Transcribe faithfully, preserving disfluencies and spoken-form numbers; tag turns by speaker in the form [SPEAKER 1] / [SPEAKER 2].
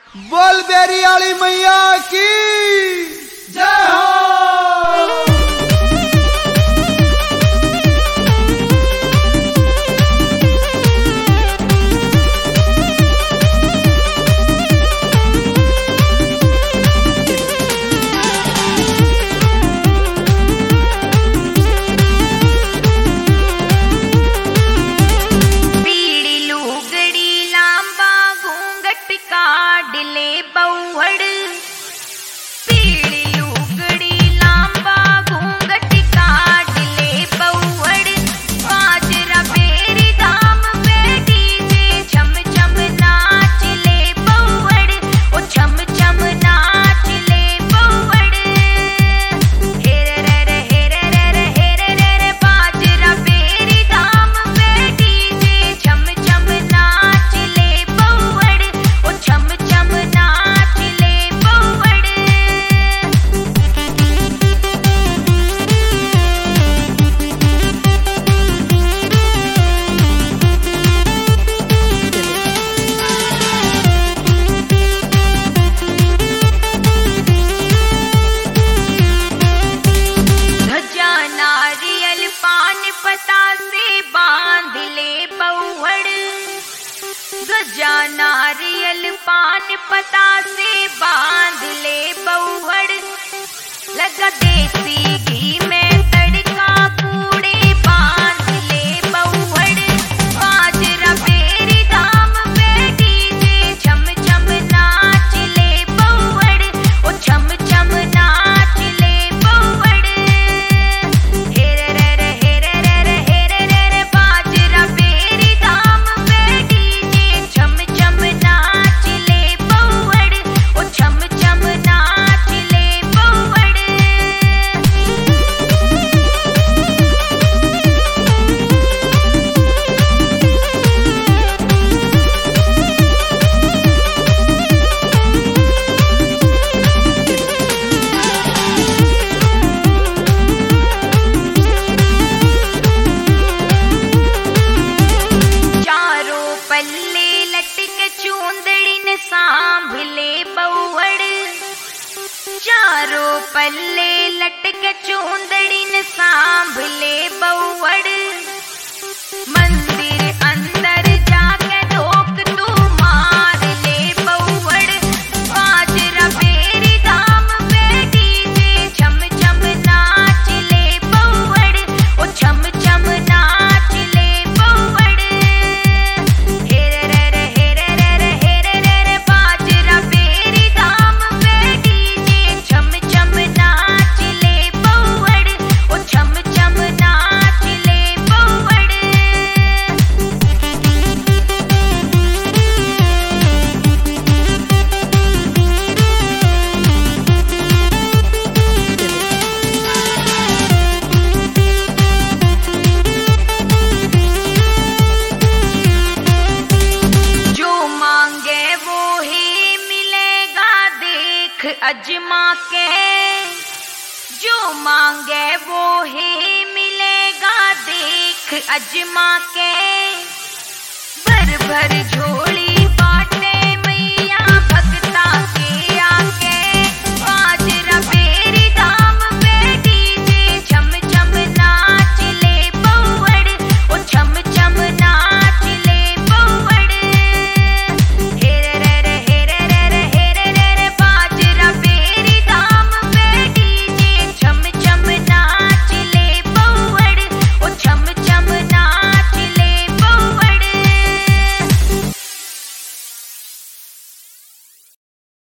[SPEAKER 1] बोल बेरी वाली मैया की जय हो। गजा नारियल पान पता से बांध ले बहुड़, लगा देसी घी में तड़का पूड़े बांध ले बहुड़, बाजरा बेरी दाम पे डीजे छम छम नाच ले बहुड़, ओ छम छम नाच ले बहुड़, हेरे रे रे हेरे रे रे हेरे रे रे बाजरा बेरी दाम पे डीजे छम छम नाच ले बहुड़, ओ छम छम नाच ले बहुड़। चारों पल्ले लटक चूंदड़ी ने सांभले बहुड़, चारों पल्ले लटक चूंदड़ी ने सांभले बहुड़, मंदिर अंदर जाके ढोक तू मार ले बहुड़, बाजरा बेरी दाम पे डीजे छम छम नाच ले बहुड़, ओ छम छम नाच ले बहुड़, हेरे रे रे हेरे रे रे हेरे रे रे बाजरा बेरी दाम पे डीजे छम छम नाच ले बहुड़, ओ छम छम नाच ले बहुड़। जो मांगे वो ही मिलेगा देख अजमा के, जो मांगे वो ही मिलेगा देख अजमा के, भर भर झोली